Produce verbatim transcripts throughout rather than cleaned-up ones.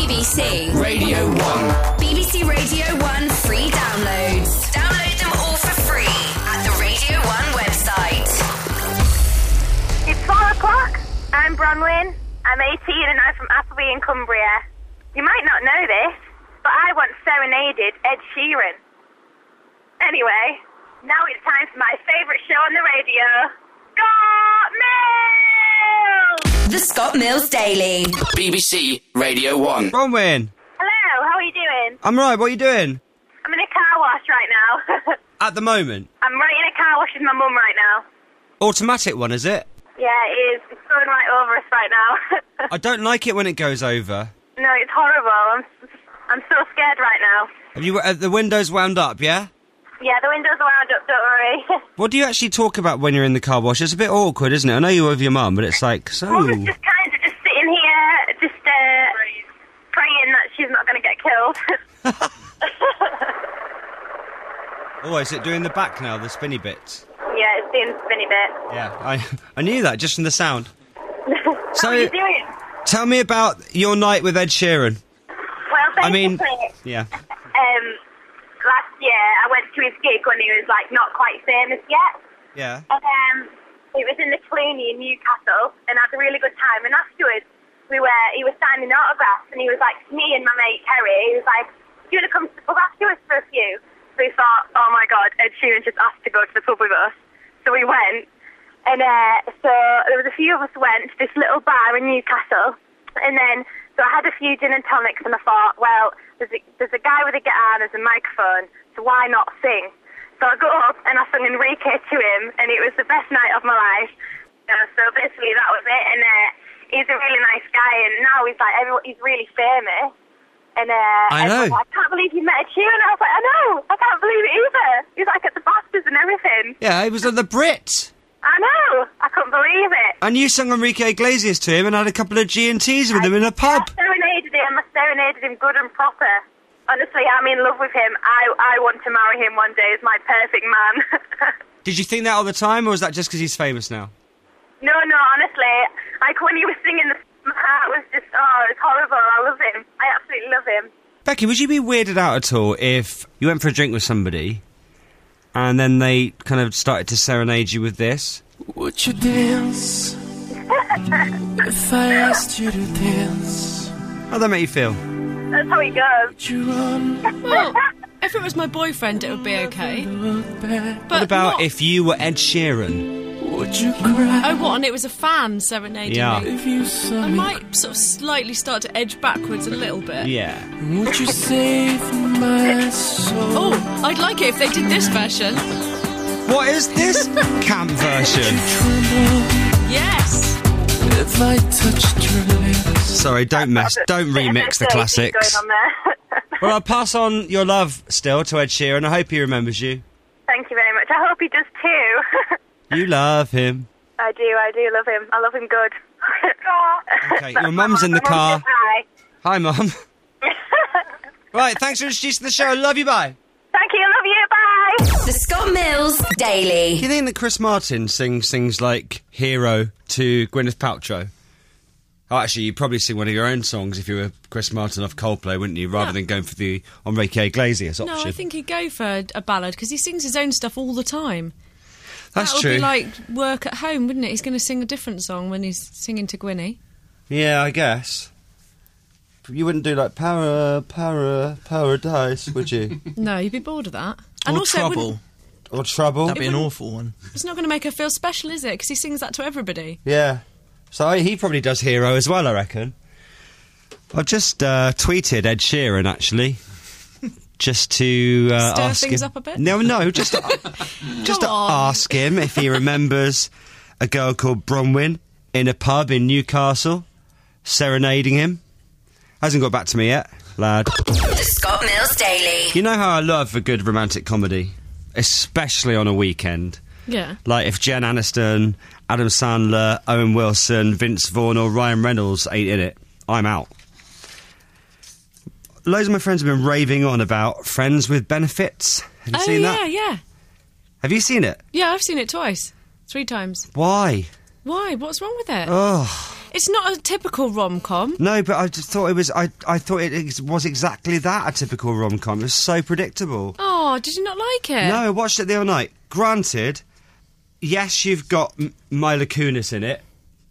B B C Radio one. B B C Radio one free downloads. Download them all for free at the Radio one website. It's four o'clock. I'm Bronwyn. I'm eighteen and I'm from Appleby in Cumbria. You might not know this, but I once serenaded Ed Sheeran. Anyway, now it's time for my favourite show on the radio, Scott Mills! The Scott Mills Daily. B B C Radio one. Bronwyn. Hello, how are you doing? I'm right, what are you doing? I'm in a car wash right now. At the moment. I'm right in a car wash with my mum right now. Automatic one, is it? Yeah, it is. It's going right over us right now. I don't like it when it goes over. No, it's horrible. I'm, I'm so scared right now. Have you uh, the windows wound up, yeah? Yeah, the windows are wound up, don't worry. What do you actually talk about when you're in the car wash? It's a bit awkward, isn't it? I know you're with your mum, but it's like, so... Mum is just kind of just sitting here, just uh, praying that she's not going to get killed. Oh, is it doing the back now, the spinny bits? Yeah, it's doing the spinny bit. Yeah, I I knew that just from the sound. So, How are you doing? Tell me about your night with Ed Sheeran. Well, basically, I mean, yeah. um, last year I went to his gig when he was, like, not quite famous yet. Yeah. And um, it was in the Cluny in Newcastle, and I had a really good time. And afterwards, we were, he was signing autographs, and he was like, me and my mate Kerry, he was like, do you want to come to the pub afterwards for a few? So we thought, oh my God, Ed Sheeran just asked to go to the pub with us. So we went, and uh, so there was a few of us went to this little bar in Newcastle, and then, so I had a few gin and tonics, and I thought, well, there's a, there's a guy with a guitar, there's a microphone, so why not sing? So I got up, and I sung Enrique to him, and it was the best night of my life. Uh, so basically that was it, and uh, he's a really nice guy, and now he's like, everyone, he's really famous. And uh, I know. Like, I can't believe you met Ed Sheeran. I was like, I know. I can't believe it either. He's like at the Bastards and everything. Yeah, he was at the Brit. I know. I couldn't believe it. And you sung Enrique Iglesias to him and had a couple of G and T's with him in a pub. I serenaded him. I serenaded him good and proper. Honestly, I'm in love with him. I I want to marry him one day as my perfect man. Did you think that all the time, or was that just because he's famous now? No, no, honestly. Like, when he was singing, the, my heart was just, oh, it's horrible. I love him. I absolutely love him. Becky, would you be weirded out at all if you went for a drink with somebody and then they kind of started to serenade you with this? Would you dance if I asked you to dance? How'd that make you feel? That's how he goes. Would you run? Well, if it was my boyfriend, it would be okay. Look back. But What about not- if you were Ed Sheeran? Would you cry Oh, what? And it was a fan serenading Yeah. me. if you saw I me? might sort of slightly start to edge backwards a little bit. Yeah. Would you save my soul? Oh, I'd like it if they did this version. What is this camp version? Tremble Yes. if I touched your lips. Sorry, don't mess, don't remix the classics. Going on there. Well, I'll pass on your love still to Ed Sheeran. I hope he remembers you. Thank you very much. I hope he does too. You love him. I do, I do love him. I love him good. Okay, your mum's in the car. Hi. Hi, Mum. Right, thanks for introducing the show. Love you, bye. Thank you, love you, bye. The Scott Mills Daily. Do you think that Chris Martin sings things like Hero to Gwyneth Paltrow? Oh, actually, you'd probably sing one of your own songs if you were Chris Martin off Coldplay, wouldn't you? Rather Yeah. than going for the Enrique Iglesias option. No, I think he'd go for a ballad because he sings his own stuff all the time. That's that would true. be like work at home, wouldn't it? He's going to sing a different song when he's singing to Gwynny. Yeah, I guess. You wouldn't do like para, para, paradise, would you? No, you'd be bored of that. Or it Trouble. wouldn't- Or Trouble? That'd be It an wouldn't- awful one. It's not going to make her feel special, is it? Because he sings that to everybody. Yeah. So he probably does Hero as well, I reckon. I've just uh, tweeted Ed Sheeran, actually. Just to uh, Stir ask things him. up a bit? No, no, just to, just to Go on. ask him if he remembers a girl called Bronwyn in a pub in Newcastle serenading him. Hasn't got back to me yet, lad. The Scott Mills Daily. You know how I love a good romantic comedy, especially on a weekend. Yeah. Like if Jen Aniston, Adam Sandler, Owen Wilson, Vince Vaughn or Ryan Reynolds ain't in it, I'm out. Loads of my friends have been raving on about Friends with Benefits. Have you Oh, seen yeah, that? yeah. Have you seen it? Yeah, I've seen it twice. Three times. Why? Why? What's wrong with it? Oh, It's not a typical rom-com. No, but I just thought it was. I I thought it ex- was exactly that, a typical rom-com. It was so predictable. Oh, did you not like it? No, I watched it the other night. Granted, yes, you've got M- Mila Kunis in it.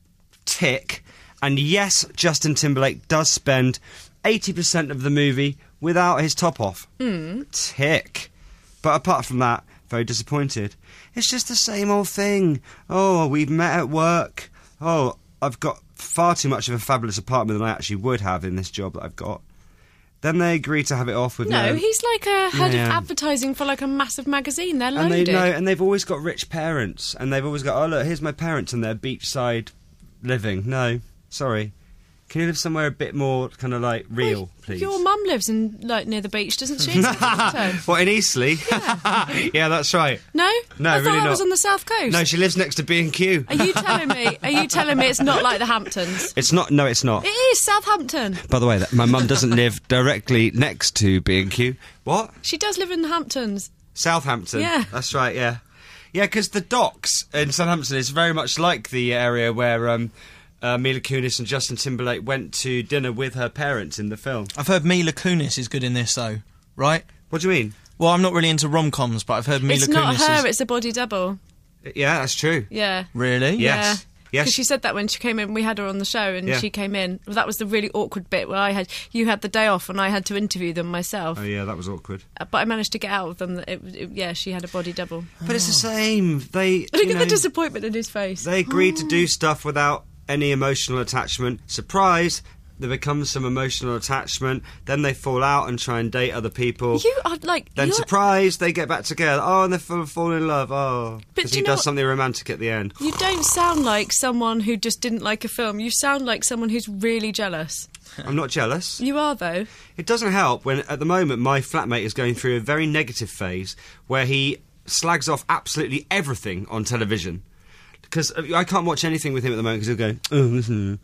Tick. And yes, Justin Timberlake does spend eighty percent of the movie without his top off. Mm. Tick. But apart from that, very disappointed. It's just the same old thing. Oh, we've met at work. Oh, I've got far too much of a fabulous apartment than I actually would have in this job that I've got. Then they agree to have it off with No, no... he's like a head Yeah. of advertising for like a massive magazine. They're And loaded. they know, and they've always got rich parents, and they've always got, oh look, here's my parents and their beachside living. No, sorry. Can you live somewhere a bit more kind of like real, Well, please? Your mum lives in like near the beach, doesn't she? So- What, in Eastleigh? Yeah, yeah, that's right. no, No, I thought really that not. was on the south coast. No, she lives next to B and Q. Are you telling me? Are you telling me it's not like the Hamptons? It's not. No, it's not. It is Southampton. By the way, that, my mum doesn't live directly next to B and Q. What? She does live in the Hamptons. Southampton. Yeah. That's right. Yeah, yeah. Because the docks in Southampton is very much like the area where um, uh, Mila Kunis and Justin Timberlake went to dinner with her parents in the film. I've heard Mila Kunis is good in this, though, right? What do you mean? Well, I'm not really into rom-coms, but I've heard Mila It's Kunis not her. is... It's a body double. Yeah, that's true. Yeah. Really? Yes. Yeah. Yes. Because she said that when she came in, we had her on the show, and Yeah. she came in. Well, that was the really awkward bit where I had you had the day off, and I had to interview them myself. Oh yeah, that was awkward. Uh, But I managed to get out of them. That it, it, yeah, she had a body double. But it's the same. They. Look you at the know, disappointment in his face. They agreed to do stuff without any emotional attachment. Surprise! There becomes some emotional attachment. Then they fall out and try and date other people. You are like. Then you're- surprise, they get back together. Oh, and they fall, fall in love. Oh, But because do he you know does what- something romantic at the end. You don't sound like someone who just didn't like a film. You sound like someone who's really jealous. I'm not jealous. You are, though. It doesn't help when, at the moment, my flatmate is going through a very negative phase where he slags off absolutely everything on television. Because I can't watch anything with him at the moment because he'll go, oh, listen,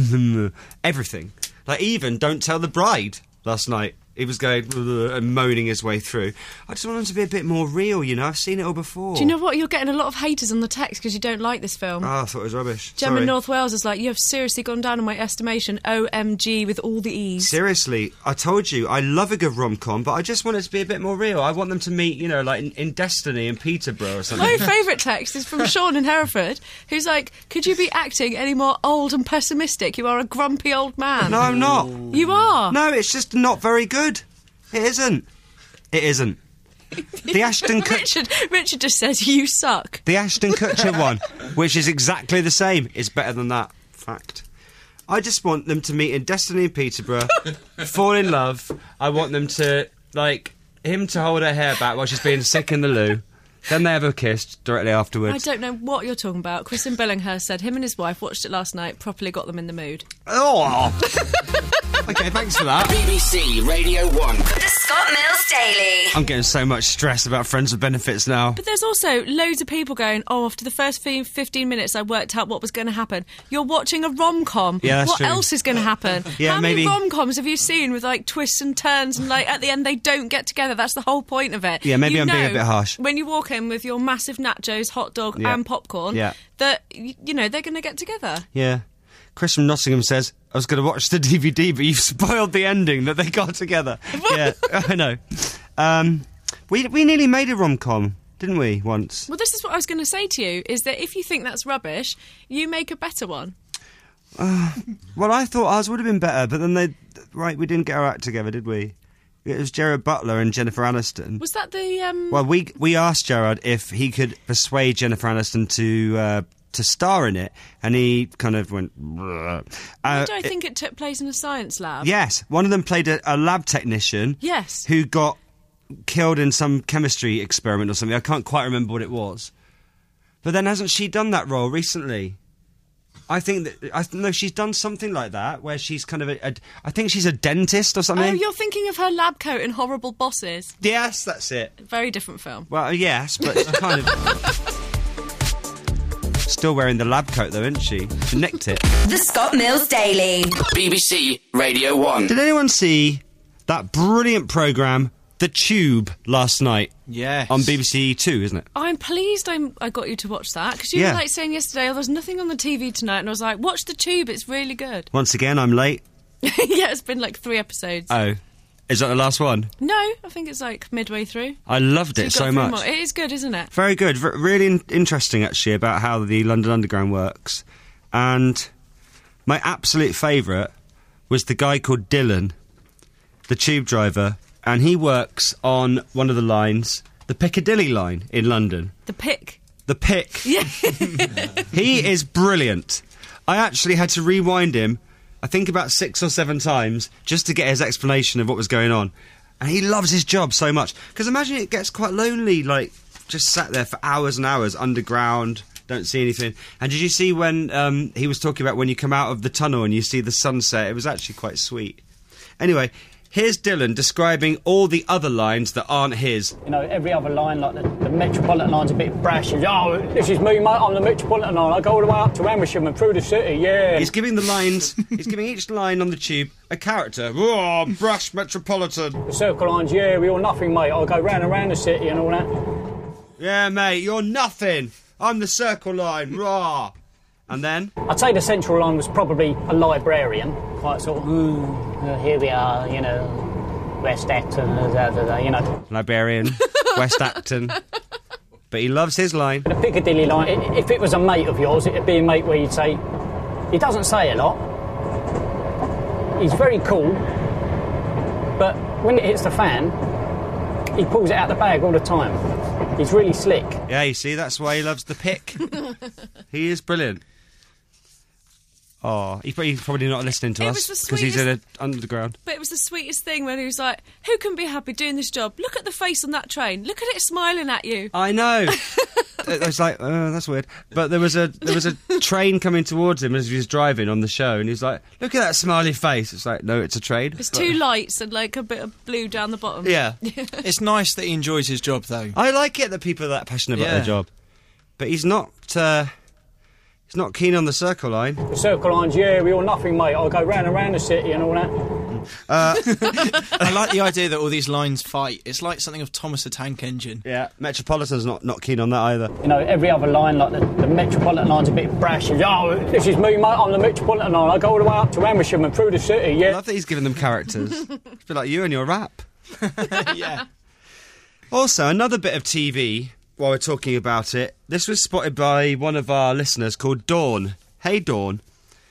everything. Like, even Don't Tell the Bride last night. He was going and moaning his way through. I just want him to be a bit more real, you know. I've seen it all before. Do you know what? You're getting a lot of haters on the text because you don't like this film. Oh, I thought it was rubbish. Gemma Sorry. North Wales is like, you have seriously gone down in my estimation. O M G with all the E's. Seriously, I told you, I love a good rom-com, but I just want it to be a bit more real. I want them to meet, you know, like in, in Destiny in Peterborough or something. My favourite text is from Sean in Hereford, who's like, could you be acting any more old and pessimistic? You are a grumpy old man. No, I'm not. You are. No, it's just not very good. It isn't. It isn't. The Ashton Kutcher... Richard, Richard just says, you suck. The Ashton Kutcher one, which is exactly the same, is better than that. Fact. I just want them to meet in Destiny in Peterborough, fall in love. I want them to, like, him to hold her hair back while she's being sick in the loo. Then they have a kiss directly afterwards. I don't know what you're talking about. Kristen Billinghurst said him and his wife watched it last night, properly got them in the mood. Oh! Okay, thanks for that. B B C Radio one. The Scott Mills Daily. I'm getting so much stress about Friends with Benefits now. But there's also loads of people going, oh, after the first fifteen minutes I worked out what was going to happen. You're watching a rom-com. Yeah, that's what true. else is going to happen? Yeah, How many maybe- rom-coms have you seen with, like, twists and turns and, like, at the end they don't get together? That's the whole point of it. Yeah, maybe You I'm being a know bit harsh. When you walk in with your massive nachos, hot dog Yeah. and popcorn, Yeah. that, y- you know, they're going to get together. Yeah. Chris from Nottingham says, I was going to watch the D V D, but you've spoiled the ending that they got together. Yeah, I know. Um, we we nearly made a rom-com, didn't we, once? Well, this is what I was going to say to you, is that if you think that's rubbish, you make a better one. Well, I thought ours would have been better, but then they... Right, we didn't get our act together, did we? It was Gerard Butler and Jennifer Aniston. Was that the... Um, Well, we we asked Gerard if he could persuade Jennifer Aniston to uh, to star in it, and he kind of went... "Bleh." why Uh, do I think it took place in a science lab? Yes, one of them played a, a lab technician. Yes. Who got killed in some chemistry experiment or something. I can't quite remember what it was. But then hasn't she done that role recently? I think that... I th- no, she's done something like that, where she's kind of a... a I think she's a dentist or something. Oh, you're thinking of her lab coat in Horrible Bosses. Yes, that's it. Very different film. Well, yes, but it's kind of... Still wearing the lab coat, though, isn't she? She nicked it. The Scott Mills Daily. B B C Radio one. Did anyone see that brilliant programme, The Tube last night Yes. on B B C Two, isn't it? I'm pleased I'm, I got you to watch that, because you Yeah. were like saying yesterday, oh, there's nothing on the T V tonight, and I was like, watch The Tube, it's really good. Once again, I'm late. Yeah, it's been like three episodes. Oh, is that the last one? No, I think it's like midway through. I loved So it you've got so three much. more. It is good, isn't it? Very good. V- really in- interesting, actually, about how the London Underground works. And my absolute favourite was the guy called Dylan, the tube driver, and he works on one of the lines, the Piccadilly line in London. The Pick. The Pick. Yeah. He is brilliant. I actually had to rewind him, I think about six or seven times, just to get his explanation of what was going on. And he loves his job so much. Because imagine it gets quite lonely, like, just sat there for hours and hours underground, don't see anything. And did you see when um, he was talking about when you come out of the tunnel and you see the sunset? It was actually quite sweet. Anyway, here's Dylan describing all the other lines that aren't his. You know, every other line, like the, the Metropolitan line's a bit brash. And, oh, this is me, mate, I'm the Metropolitan line. I go all the way up to Amersham and through the city, yeah. He's giving the lines, he's giving each line on the tube a character. Oh, brash Metropolitan. The Circle lines, yeah, we all nothing, mate. I go round and round the city and all that. Yeah, mate, you're nothing. I'm the Circle line. Raw. And then? I'd say the Central line was probably a librarian. Quite sort of, ooh, uh, here we are, you know, West Acton, uh, da, da, da, you know. Librarian, West Acton. But he loves his line. The Piccadilly line, i- if it was a mate of yours, it'd be a mate where you'd say, he doesn't say a lot, he's very cool, but when it hits the fan, he pulls it out the bag all the time. He's really slick. Yeah, you see, that's why he loves the Pick. He is brilliant. Oh, he's probably, he's probably not listening to It us was the because he's in sweetest- a underground. But it was the sweetest thing when he was like, who can be happy doing this job? Look at the face on that train. Look at it smiling at you. I know. It was like, oh, that's weird. But there was a there was a train coming towards him as he was driving on the show, and he's like, look at that smiley face. It's like, no, it's a train. There's two lights and like a bit of blue down the bottom. Yeah. It's nice that he enjoys his job, though. I like it that people are that passionate about Yeah. their job. But he's not, uh, he's not keen on the Circle line. The Circle lines, yeah, we all nothing, mate. I go round and round the city and all that. I like the idea that all these lines fight. It's like something of Thomas the Tank Engine. Yeah, Metropolitan's not, not keen on that either. You know, every other line, like the, the Metropolitan line's a bit brash. And, oh, this is me, mate, I'm the Metropolitan line. I go all the way up to Amersham and through the city, I yeah. love that he's giving them characters. It's a bit like you and your rap. Yeah. Also, another bit of T V, while we're talking about it, this was spotted by one of our listeners called Dawn. Hey, Dawn.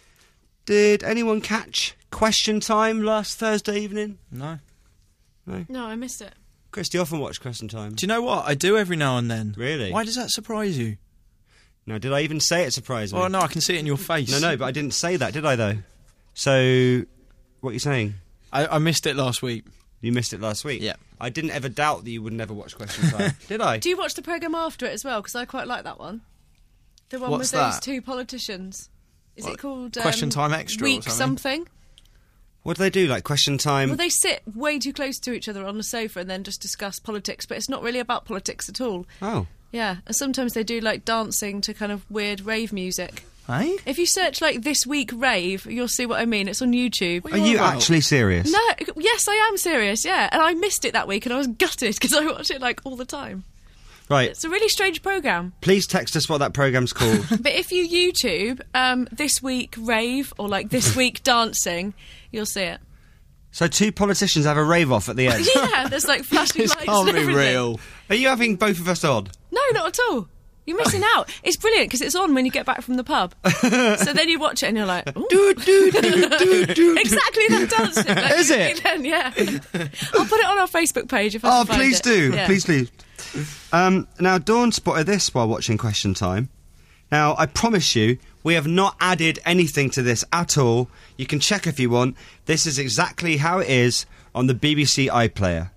Did anyone catch Question Time last Thursday evening? No. No, I missed it. Chris, do you often watch Question Time? Do you know what? I do every now and then. Really? Why does that surprise you? No, did I even say it surprised me? Well, no, I can see it in your face. No, no, but I didn't say that, did I, though? So, what are you saying? I, I missed it last week. You missed it last week? Yeah. I didn't ever doubt that you would never watch Question Time. Did I? Do you watch the programme after it as well? Because I quite like that one. The one What's with those that? two politicians. Is What, it called... Um, Question Time Extra or Week something? something? What do they do, like Question Time? Well, they sit way too close to each other on the sofa and then just discuss politics, but it's not really about politics at all. Oh. Yeah, and sometimes they do, like, dancing to kind of weird rave music. Hey? If you search, like, This Week Rave, you'll see what I mean. It's on YouTube. Are you about? actually serious? No, yes, I am serious, yeah. And I missed it that week and I was gutted because I watch it, like, all the time. Right. It's a really strange programme. Please text us what that programme's called. But if you YouTube um, This Week Rave or, like, This Week Dancing, you'll see it. So two politicians have a rave off at the end. Yeah, there's, like, flashing This lights can't and be everything. real. Are you having both of us on? No, not at all. You're missing out. It's brilliant because it's on when you get back from the pub. So then you watch it and you're like, ooh. Do, do, do, do, do. Exactly that dancing. Like, Is it? Then, yeah. I'll put it on our Facebook page if I Oh, can find please it. do. Yeah. Please do. Um, now, Dawn spotted this while watching Question Time. Now, I promise you, we have not added anything to this at all. You can check if you want. This is exactly how it is on the B B C iPlayer.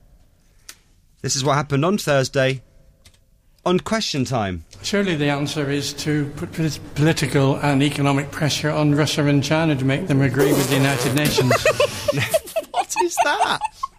This is what happened on Thursday on Question Time. Surely the answer is to put polit- political and economic pressure on Russia and China to make them agree with the United Nations. What is that?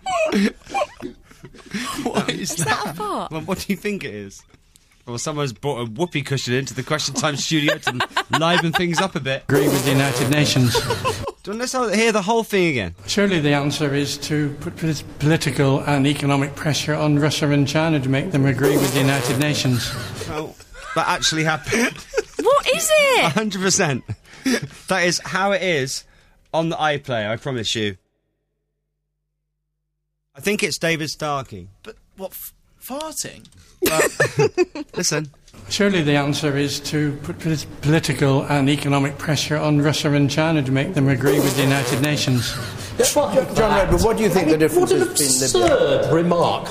What is, Is that a fart? Well, what do you think it is? Well, someone's brought a whoopee cushion into the Question Time studio to liven things up a bit. Agree with the United Nations. Do you want to hear the whole thing again? Surely the answer is to put polit- political and economic pressure on Russia and China to make them agree with the United Nations. Well, that actually happened. What is it? one hundred percent. That is how it is on the iPlayer, I promise you. I think it's David Starkey. But what, f- farting? But, listen. Surely the answer is to put polit- political and economic pressure on Russia and China to make them agree with the United Nations. John Redwood, what do you think the difference has been? What an absurd remark.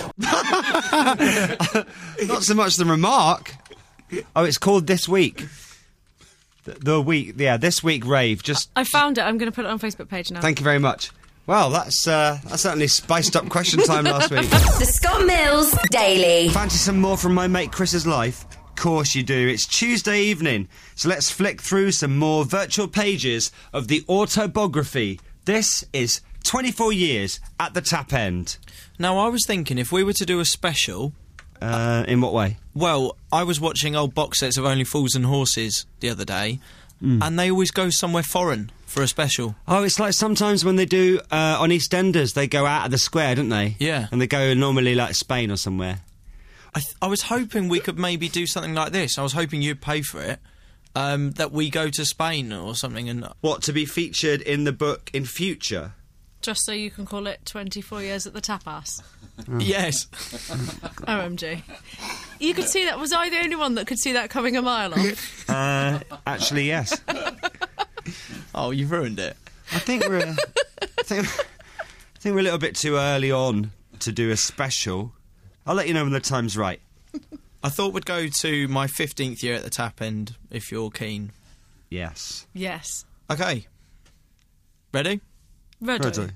Not so much the remark. Oh, it's called This Week. The, the week, yeah, This Week Rave. Just I found it. I'm going to put it on Facebook page now. Thank you very much. Well, that's uh, that certainly spiced up question time last week. The Scott Mills Daily. Fancy some more from my mate Chris's life? Of course you do. It's Tuesday evening, so let's flick through some more virtual pages of the autobiography. This is twenty-four years at the Tap End. Now, I was thinking if we were to do a special... Uh, in what way? Well, I was watching old box sets of Only Fools and Horses the other day, mm. and they always go somewhere foreign for a special. Oh, it's like sometimes when they do uh, on EastEnders, they go out of the square, don't they? Yeah. And they go normally like Spain or somewhere. I, th- I was hoping we could maybe do something like this. I was hoping you'd pay for it. Um, that we go to Spain or something. And what, to be featured in the book in future? Just so you can call it twenty-four years at the Tapas. Oh. Yes. O M G. You could see that. Was I the only one that could see that coming a mile off? Uh, actually, yes. Oh, you've ruined it. I think we're. Uh, I think. I think we're a little bit too early on to do a special. I'll let you know when the time's right. I thought we'd go to my fifteenth year at the Tap End, if you're keen. Yes. Yes. Okay. Ready? Ready. Ready.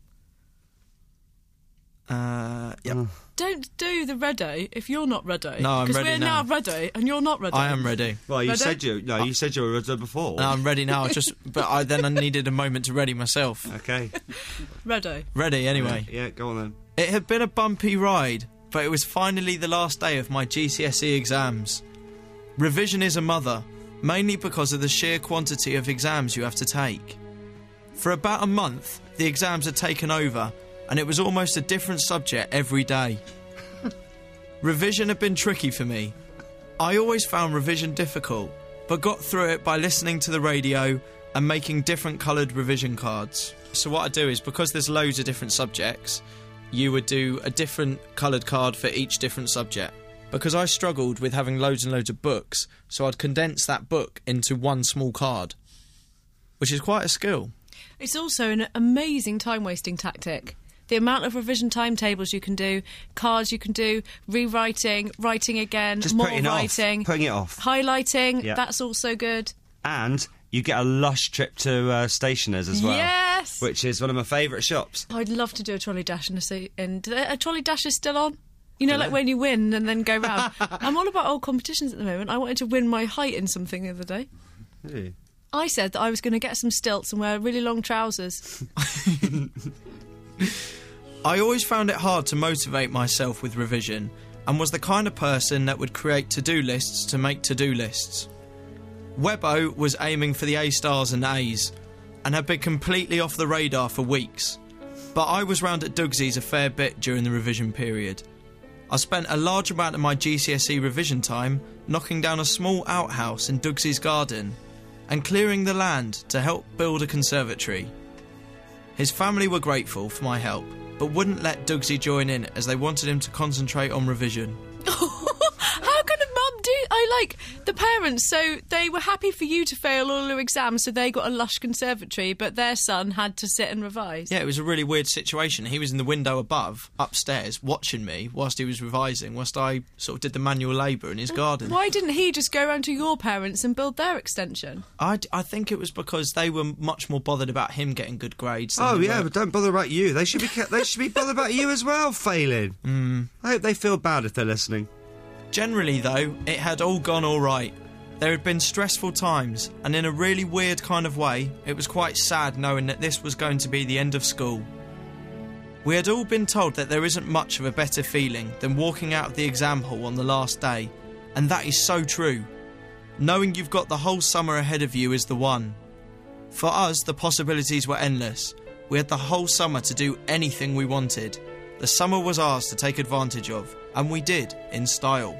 Uh, yeah. Don't do the ready if you're not ready. No, I'm ready Because we're now. now ready and you're not ready. I am ready. Well, you Ready? said you. No, you said you were ready before. No, I'm ready now. Just, but I then I needed a moment to ready myself. Okay. Ready. Ready anyway. Yeah, go on then. It had been a bumpy ride, but it was finally the last day of my G C S E exams. Revision is a mother, mainly because of the sheer quantity of exams you have to take. For about a month, the exams had taken over, and it was almost a different subject every day. Revision had been tricky for me. I always found revision difficult, but got through it by listening to the radio and making different coloured revision cards. So what I do is, because there's loads of different subjects, you would do a different coloured card for each different subject. Because I struggled with having loads and loads of books, so I'd condense that book into one small card, which is quite a skill. It's also an amazing time-wasting tactic. The amount of revision timetables you can do, cards you can do, rewriting, writing again, Just more putting it off. writing. Putting it off. Highlighting, Yeah. that's also good. And you get a lush trip to uh, Stationers as well. Yes! Which is one of my favourite shops. I'd love to do a trolley dash and a, se- and a trolley dash is still on. You know, Do like they? when you win and then go round. I'm all about old competitions at the moment. I wanted to win my height in something the other day. Really? I said that I was going to get some stilts and wear really long trousers. I always found it hard to motivate myself with revision, and was the kind of person that would create to-do lists to make to-do lists. Webbo was aiming for the A stars and A's, and had been completely off the radar for weeks. But I was round at Dougsy's a fair bit during the revision period. I spent a large amount of my G C S E revision time knocking down a small outhouse in Dougsy's garden and clearing the land to help build a conservatory. His family were grateful for my help, but wouldn't let Dougsy join in as they wanted him to concentrate on revision. How can a mum do... I like the parents, so they were happy for you to fail all your exams, so they got a lush conservatory, but their son had to sit and revise. Yeah, it was a really weird situation. He was in the window above, upstairs, watching me whilst he was revising, whilst I sort of did the manual labour in his garden. Why didn't he just go round to your parents and build their extension? I, I think it was because they were much more bothered about him getting good grades. than Oh they yeah, were- but don't bother about you. They should be. Ca- they should be bothered about you as well, failing. Mm. I hope they feel bad if they're listening. Generally, though, it had all gone all right. There had been stressful times, and in a really weird kind of way, it was quite sad knowing that this was going to be the end of school. We had all been told that there isn't much of a better feeling than walking out of the exam hall on the last day, and that is so true. Knowing you've got the whole summer ahead of you is the one. For us, the possibilities were endless. We had the whole summer to do anything we wanted. The summer was ours to take advantage of, and we did, in style.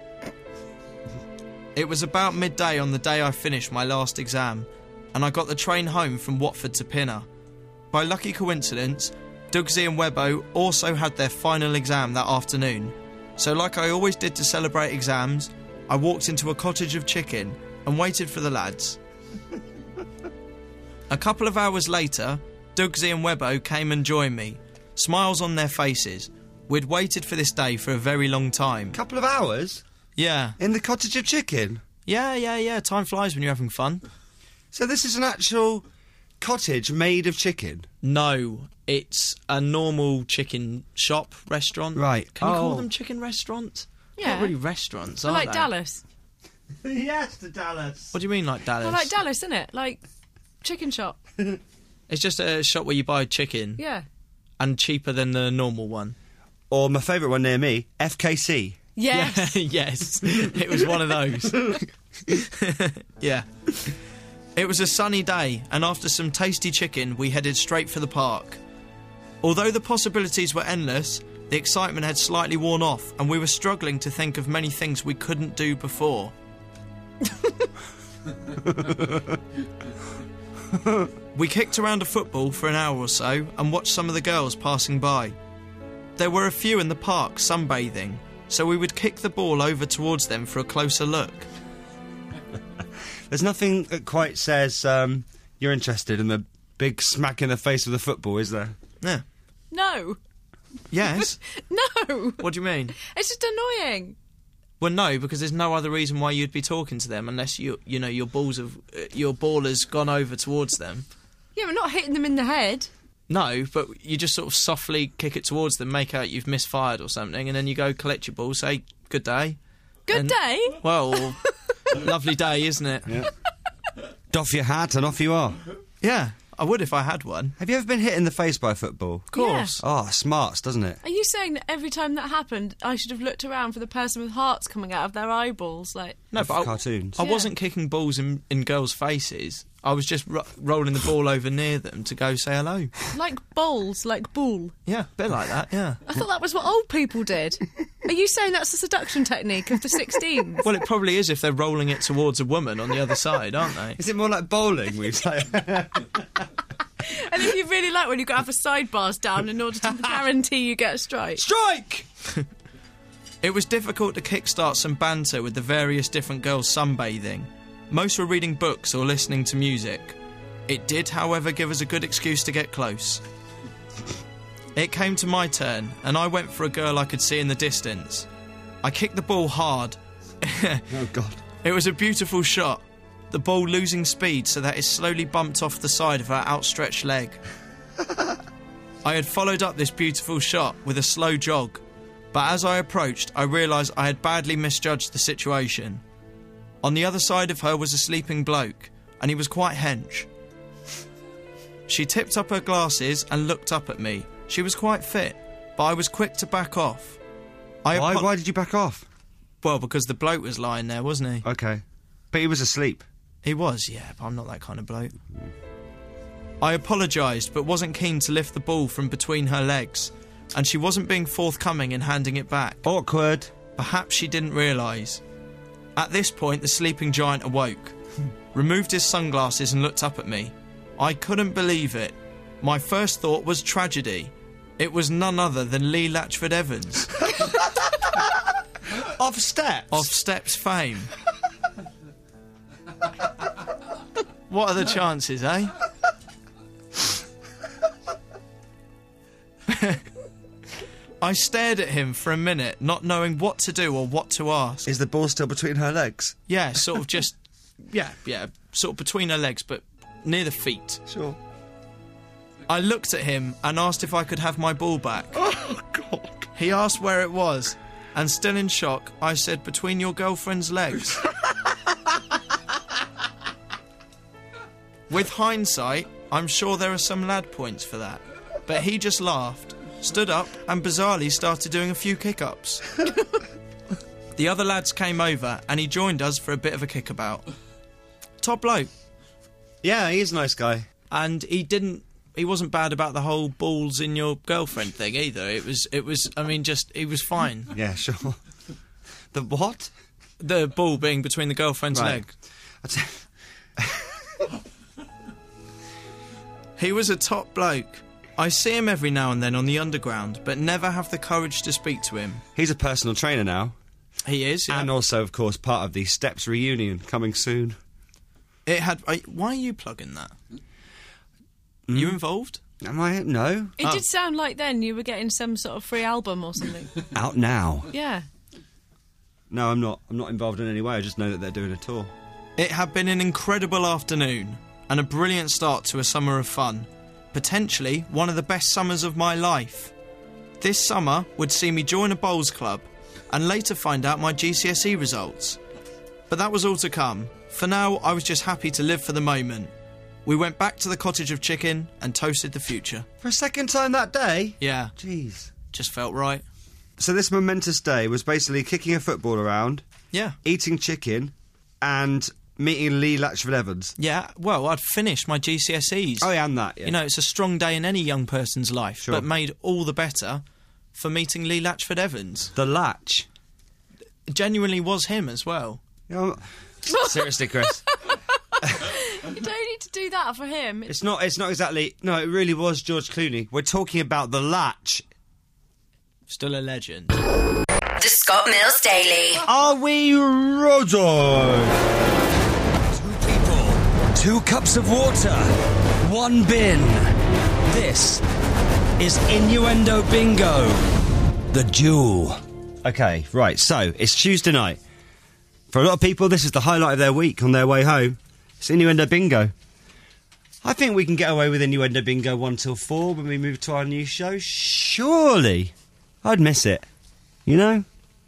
It was about midday on the day I finished my last exam, and I got the train home from Watford to Pinner. By lucky coincidence, Dougsy and Webbo also had their final exam that afternoon. So like I always did to celebrate exams, I walked into a cottage of chicken and waited for the lads. A couple of hours later, Dougsy and Webbo came and joined me, smiles on their faces. We'd waited for this day for a very long time. Couple of hours? Yeah. In the cottage of chicken? Yeah, yeah, yeah. Time flies when you're having fun. So this is an actual cottage made of chicken? No, it's a normal chicken shop, restaurant. Right. Can you oh. call them chicken restaurants? Yeah. Not really restaurants, They're are like they? Dallas. Yes, to Dallas. What do you mean, like Dallas? They're like Dallas, isn't it? Like chicken shop. It's just a shop where you buy chicken. Yeah. And cheaper than the normal one. Or my favourite one near me, F K C. Yes. Yeah, yes. It was one of those. Yeah. It was a sunny day, and after some tasty chicken, we headed straight for the park. Although the possibilities were endless, the excitement had slightly worn off, and we were struggling to think of many things we couldn't do before. We kicked around a football for an hour or so and watched some of the girls passing by. There were a few in the park sunbathing, so we would kick the ball over towards them for a closer look. There's nothing that quite says um, you're interested in the big smack in the face of the football, is there? Yeah. No. Yes. No. What do you mean? It's just annoying. Well, no, because there's no other reason why you'd be talking to them unless you, you know, your balls have, uh, your ball has gone over towards them. Yeah, we're not hitting them in the head. No, but you just sort of softly kick it towards them, make out you've misfired or something, and then you go collect your ball, say good day. Good and, day. Well, lovely day, isn't it? Yeah. Doff your hat and off you are. Yeah, I would if I had one. Have you ever been hit in the face by a football? Of course. Oh, smarts, doesn't it? Are you saying that every time that happened, I should have looked around for the person with hearts coming out of their eyeballs? Like No, but I, cartoons. I Yeah. wasn't kicking balls in, in girls' faces. I was just ro- rolling the ball over near them to go say hello. like bowls, like bull. Yeah, a bit like that, yeah. I thought that was what old people did. Are you saying that's the seduction technique of the sixteens? Well, it probably is if they're rolling it towards a woman on the other side, aren't they? Is it more like bowling? We say. And if you really like one, you've got to have the sidebars down in order to guarantee you get a strike. Strike! It was difficult to kickstart some banter with the various different girls sunbathing. Most were reading books or listening to music. It did, however, give us a good excuse to get close. It came to my turn, and I went for a girl I could see in the distance. I kicked the ball hard. Oh, God. It was a beautiful shot, the ball losing speed so that it slowly bumped off the side of her outstretched leg. I had followed up this beautiful shot with a slow jog, but as I approached, I realised I had badly misjudged the situation. On the other side of her was a sleeping bloke, and he was quite hench. She tipped up her glasses and looked up at me. She was quite fit, but I was quick to back off. I Why, apo- why did you back off? Well, because the bloke was lying there, wasn't he? Okay. But he was asleep. He was, yeah, but I'm not that kind of bloke. I apologised, but wasn't keen to lift the ball from between her legs, and she wasn't being forthcoming in handing it back. Awkward. Perhaps she didn't realise. At this point, the sleeping giant awoke, removed his sunglasses and looked up at me. I couldn't believe it. My first thought was tragedy. It was none other than Lee Latchford Evans. Off steps? Of Steps fame. What are the chances, eh? I stared at him for a minute, not knowing what to do or what to ask. Is the ball still between her legs? Yeah, sort of just... Yeah, yeah, sort of between her legs, but near the feet. Sure. I looked at him and asked if I could have my ball back. Oh, God. He asked where it was, and still in shock, I said, between your girlfriend's legs. With hindsight, I'm sure there are some lad points for that. But he just laughed, stood up, and bizarrely started doing a few kick-ups. The other lads came over, and he joined us for a bit of a kickabout. Top bloke. Yeah, he's a nice guy. And he didn't. He wasn't bad about the whole balls in your girlfriend thing either. It was. It was. I mean, just he was fine. Yeah, sure. The what? The ball being between the girlfriend's Right. legs. He was a top bloke. I see him every now and then on the underground, but never have the courage to speak to him. He's a personal trainer now. He is, yeah. And also, of course, part of the Steps reunion coming soon. It had. I, why are you plugging that? Mm. You involved? Am I? No. It Oh. did sound like then you were getting some sort of free album or something. Out now. Yeah. No, I'm not. I'm not involved in any way. I just know that they're doing a tour. It had been an incredible afternoon and a brilliant start to a summer of fun. Potentially one of the best summers of my life. This summer would see me join a bowls club and later find out my G C S E results. But that was all to come. For now, I was just happy to live for the moment. We went back to the cottage of chicken and toasted the future. For a second time that day? Yeah. Jeez. Just felt right. So this momentous day was basically kicking a football around, Yeah. eating chicken, and meeting Lee Latchford Evans. Yeah, well, I'd finished my G C S Es. Oh, yeah, and that, yeah. You know, it's a strong day in any young person's life, Sure. but made all the better for meeting Lee Latchford Evans. The Latch. Genuinely was him as well. You know, seriously, Chris. You don't need to do that for him. It's not, it's not exactly... No, it really was George Clooney. We're talking about The Latch. Still a legend. The Scott Mills Daily. Are we ready? Two people, two cups of water, one bin. This is Innuendo Bingo, the duel. Okay, right, so it's Tuesday night. For a lot of people, this is the highlight of their week on their way home. It's Innuendo Bingo. I think we can get away with Innuendo Bingo one till four when we move to our new show. Surely. I'd miss it. You know?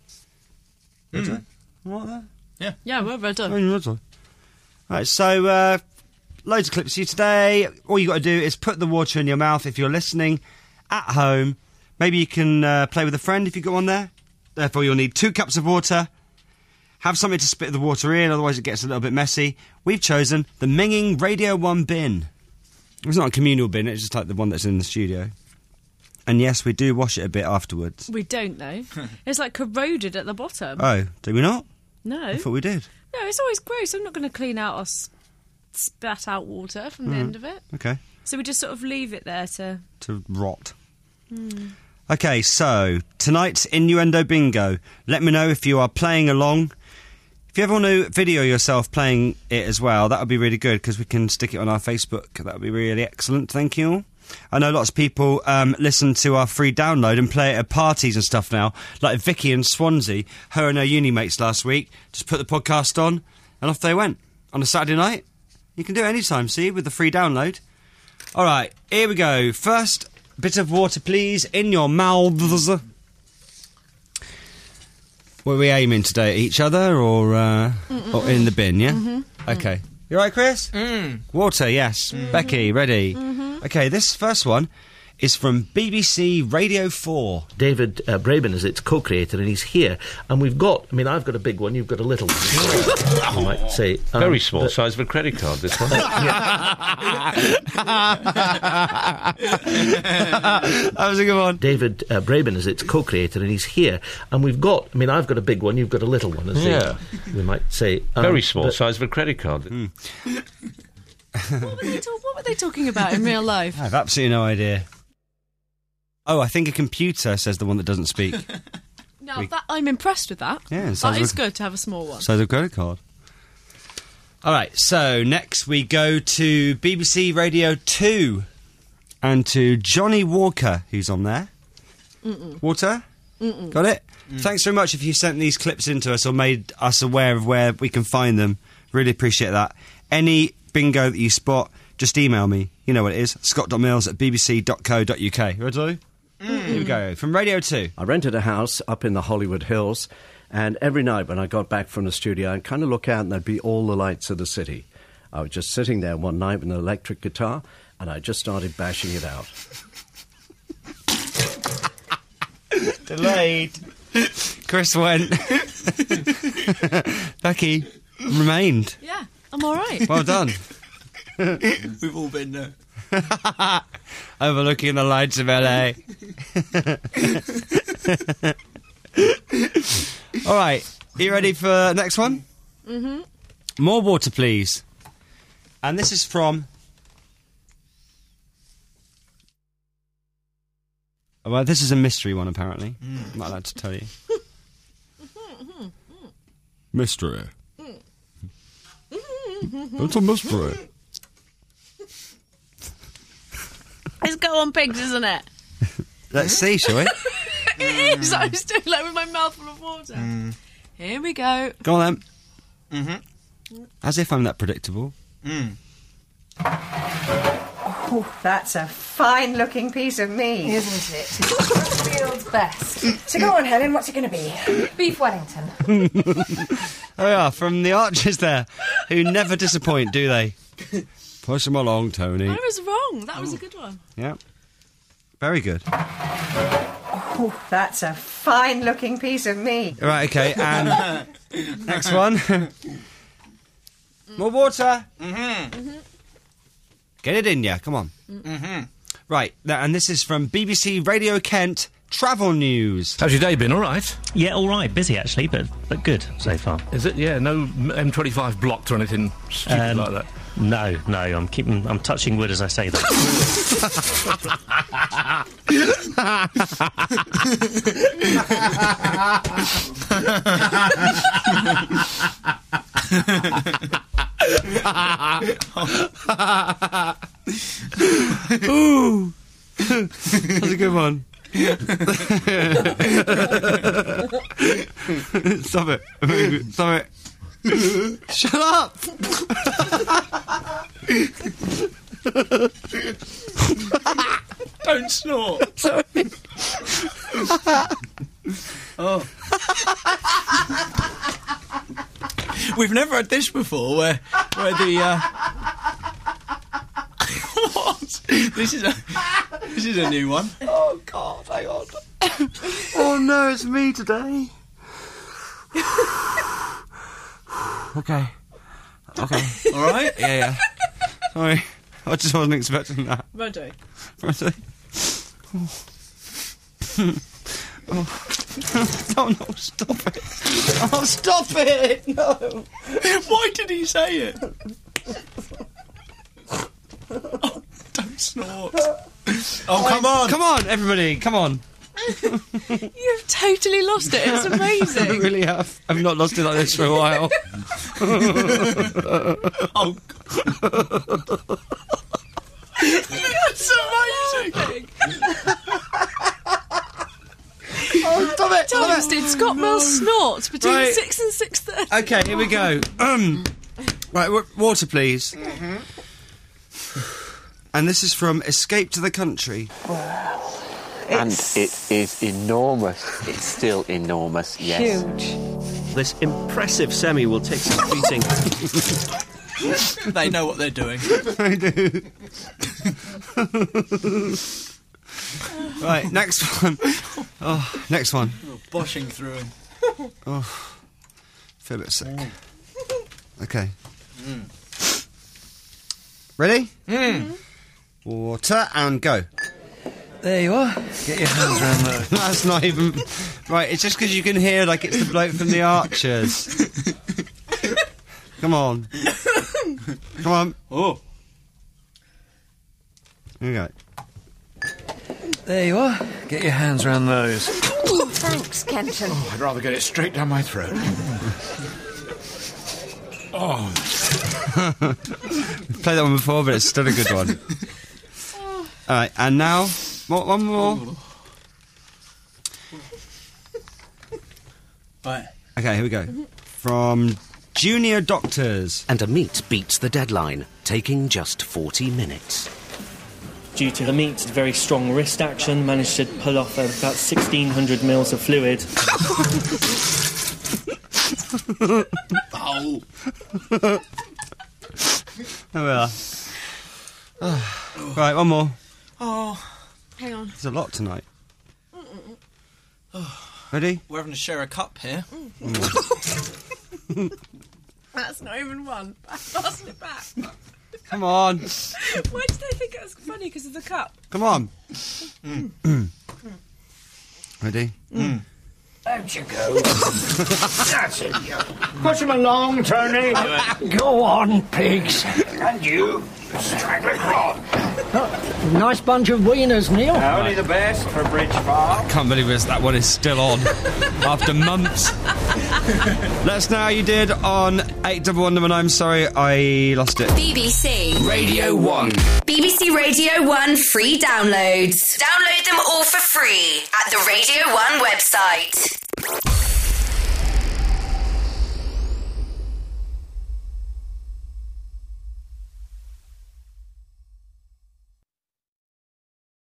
Mm. What that? Yeah. Yeah, we're well done. Oh, you're not. Right, so uh, loads of clips for you today. All you got to do is put the water in your mouth if you're listening at home. Maybe you can uh, play with a friend if you've got one there. Therefore, you'll need two cups of water. Have something to spit the water in, otherwise it gets a little bit messy. We've chosen the Minging Radio one bin. It's not a communal bin, it's just like the one that's in the studio. And yes, we do wash it a bit afterwards. We don't, though. It's like corroded at the bottom. Oh, do we not? No. I thought we did. No, it's always gross. I'm not going to clean out or s- spat out water from the Mm. end of it. Okay. So we just sort of leave it there to... To rot. Hmm. Okay, so tonight's Innuendo Bingo. Let me know if you are playing along. If you ever want to video yourself playing it as well, that would be really good because we can stick it on our Facebook. That would be really excellent. Thank you. I know lots of people um, listen to our free download and play it at parties and stuff now. Like Vicky in Swansea, her and her uni mates last week, just put the podcast on and off they went. On a Saturday night. You can do it anytime, see, with the free download. All right, here we go. First bit of water, please, in your mouths. Were we aiming today at each other or, uh, or in the bin, yeah? Mm-hmm. Okay. You all right, Chris? Mm. Water, yes. Becky, ready? Mm-hmm. Okay, this first one is from B B C Radio four. David uh, Braben is its co-creator, and he's here. And we've got, I mean, I've got a big one, you've got a little one. You might say. Um, Very small, but- size of a credit card, this one. That was a good one. David uh, Braben is its co-creator, and he's here. And we've got, I mean, I've got a big one, you've got a little one, as Yeah. they, we might say. Um, Very small, but- size of a credit card. Mm. What were, they ta- what were they talking about in real life? I have absolutely no idea. Oh, I think a computer says the one that doesn't speak. Now, We- that, I'm impressed with that. Yeah, it That sounds is like- good to have a small one. So the credit card. All right, so next we go to B B C Radio two and to Johnny Walker, who's on there. Mm-mm. Water? Mm-mm. Got it? Thanks very much if you sent these clips in to us or made us aware of where we can find them. Really appreciate that. Any bingo that you spot, just email me. You know what it is. scott.mills at bbc dot co dot uk. Ready? Here we go. From Radio two. I rented a house up in the Hollywood Hills, and every night when I got back from the studio, I'd kind of look out and there'd be all the lights of the city. I was just sitting there one night with an electric guitar, and I just started bashing it out. Delayed. Chris went. Becky remained. Yeah, I'm all right. Well done. We've all been there. Overlooking the lights of L A. All right, are you ready for the next one? Mm-hmm. More water, please. And this is from... Oh, well, this is a mystery one, apparently. Mm. I'm not allowed to tell you. Mystery. It's a mystery. It's Go on Pigs, isn't it? Let's see, shall we? It is. I was doing like with my mouth full of water. Mm. Here we go. Go on then. Mm-hmm. As if I'm that predictable. Mm. Oh, that's a fine-looking piece of meat, isn't it? Field's best. So go on, Helen, what's it going to be? Beef Wellington. Oh yeah, from the Archers there, who never disappoint, do they? Push them along, Tony. I was wrong. That was a good one. Yeah. Very good. Oh, that's a fine-looking piece of meat. Right, okay, and next one. More water. Mm-hmm. Mm-hmm. Get it in ya, come on. Mm-hmm. Right, th- and this is from B B C Radio Kent Travel News. How's your day been? All right? Yeah, all right. Busy, actually, but but good so far. Is it? Yeah, no M twenty-five blocked or anything stupid Um, like that? No, no, I'm keeping... I'm touching wood as I say that. Ooh. That's a good one. Stop it. Stop it. Shut up! Don't snort. Sorry. Oh. We've never had this before, where where the uh... what? This is a this is a new one. Oh God, hang on. Oh no, it's me today. Okay. Okay. All right. Yeah, yeah. Sorry, I just wasn't expecting that. Righto. Righto. Oh. Oh. Oh no, stop it. Oh, stop it! No. Why did he say it? Oh, don't snort. Oh, come on. Come on, everybody, come on. You've totally lost it. It's I amazing. really have. I've not lost it like this for a while. Oh, God. That's amazing. Oh, stop it! Stop Times it. did Scott Mill snort between Right. six and six thirty? Okay, here we go. Um, right, w- water, please. Mm-hmm. And this is from Escape to the Country. And it is enormous. It's still enormous, yes. Huge. This impressive semi will take some beating. They know what they're doing. I do. Right, next one. Oh, next one. Oh, boshing through him. Oh, feel a bit sick. Okay. Mm. Ready? Mm. Water and go. There you are. Get your hands around those. That's not even... Right, it's just because you can hear like it's the bloke from the Archers. Come on. Come on. Oh. Here we go. There you are. Get your hands around those. Oh, thanks, Kenton. Oh, I'd rather get it straight down my throat. Oh. We've played that one before, but it's still a good one. All right, and now... More, one more. Right. Okay, here we go. From Junior Doctors. And a meet beats the deadline, taking just forty minutes. Due to the meat's very strong wrist action, managed to pull off about sixteen hundred mils of fluid. Oh. There we are. Oh. Right, one more. Oh, hang on. There's a lot tonight. Ready? We're having to share a cup here. That's not even one. Pass it back. Come on. Why did they think it was funny? Because of the cup? Come on. Mm. Ready? Mm. Out you go. That's it. Push him along, Tony. Go on, pigs. And you, straggling on. Nice bunch of wieners, Neil. Only the best for Bridge Farm. I can't believe this, that one is still on after months. Let us know how you did on eight one one nine. I'm sorry, I lost it. B B C Radio one. B B C Radio one free downloads. Download them all for free at the Radio one website.